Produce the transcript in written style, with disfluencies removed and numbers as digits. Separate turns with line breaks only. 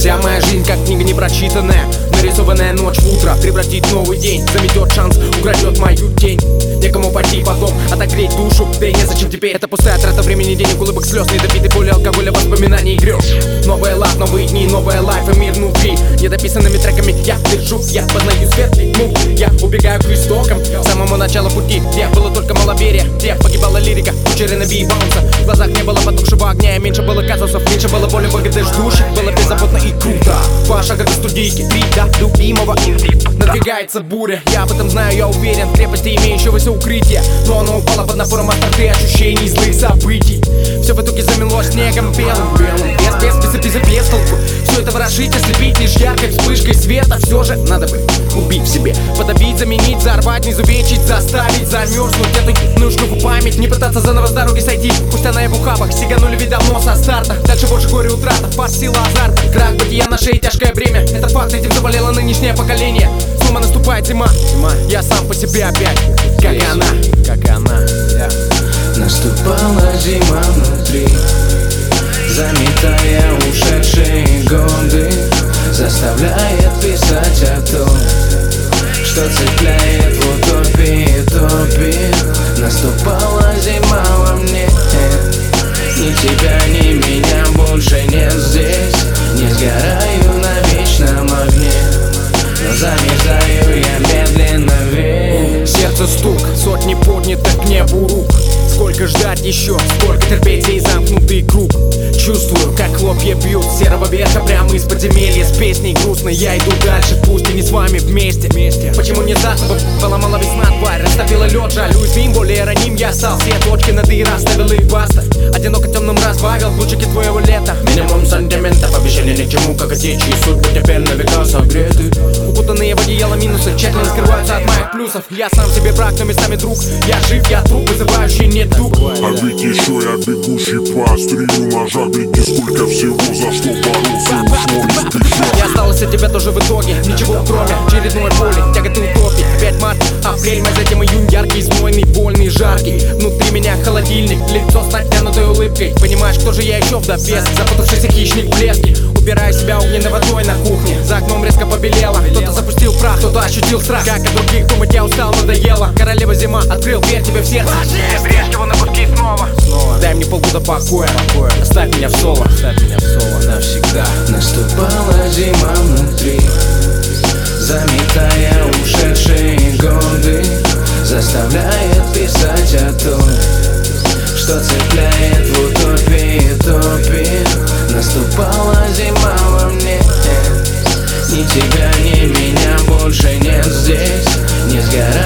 Вся моя жизнь как книга непрочитанная, нарисованная ночь в утро превратит в новый день, заметет шанс, украдет мою тень. Некому пойти потом, отогреть душу, да и незачем теперь. Это пустая трата времени, денег, улыбок, слез, недопитой боли, алкоголя, воспоминаний и грез. Новая лав, новые дни, новая лайф и мир внутри. Недописанными треками я держу, я познаю светлый тьму. Я убегаю к истокам, к самому началу пути, где было только маловерие, где погибала лирика, кучеры на баунса. В глазах не было потухшего огня, меньше было казусов, меньше было боли, выгоды ждущих. Было беззаботно и круто. 2 шага до студийки, 3 до любимого. Надвигается буря, я об этом знаю, я уверен. В крепости имеющегося укрытия, но оно упало под напором остроты ощущений злых событий. Все в итоге замело снегом белым, без толку. Все это ворошить, ослепить лишь яркой вспышкой света. Все же надо бы убить в себе, подавить, заменить, взорвать, не изувечить, заставить замерзнуть эту ебаную штуку память. Не пытаться заново с дороги сойти, пусть она и в ухабах. Сиганули видомо со старта, дальше больше горе утрата, пас сила азарта. Крах бытия на шее, тяжкое бремя. Это факт, этим заболело нынешнее поколение. Снова наступает зима, я сам по себе опять, как и она.
Наступала зима внутри, заметая ушедшие годы, заставляет писать о том, что цепляет в утопии топит. Наступала зима во мне, ни тебя, ни меня больше нет здесь. Не сгораю на вечном огне, но замерзаю я медленно весь.
Сердце стук, сотни поднятых к небу рук. Сколько ждать еще, сколько терпеть сей замкнутый круг. Чувствую, как хлопья бьют серого ветра прямо из подземелья. С песней грустной я иду дальше, пусть и не с вами вместе. Почему не так, чтобы поломала весна тварь, растопила лед, жаль, уязвим, более раним я стал. Все точки над «и» расставил и баста. Одиноко темным разбавил лучики твоего лета.
Минимум сантиментов, обещания ни к чему, как и те, чьи судьбы теперь на века согреты.
Укутанные в одеяло минусы тщательно скрываются от моих плюсов. Я сам себе враг, но местами друг. Я жив, я труп, вызывающий недуг.
А ведь еще я бегущий по острию ножа. Гляди, сколько всего, за что боролся, уж мой избежал.
Я осталось от тебя тоже в итоге, ничего кроме очередной боли, тяготы утопии. Опять март, апрель, май, затем июнь, яркий, знойный, вольный, жаркий. Внутри меня холодильник, лицо с натянутой улыбкой. Понимаешь, кто же я еще в допес, запутавшийся хищник в блеске. Убираю себя огненной водой на кухне, за окном резко побелело. Кто-то запустил прах, кто-то ощутил страх. Как о других думать я устал, надоело. Королева зима, открыл дверь тебе в сердце. Режь его на куски снова. Дай мне полгода покоя, оставь меня в соло, навсегда.
Наступала зима внутри, заметая ушедшие годы, заставляет писать о том, что цепляет в утопии топит. Наступала зима во мне, ни тебя, ни меня больше нет здесь. Не сгорай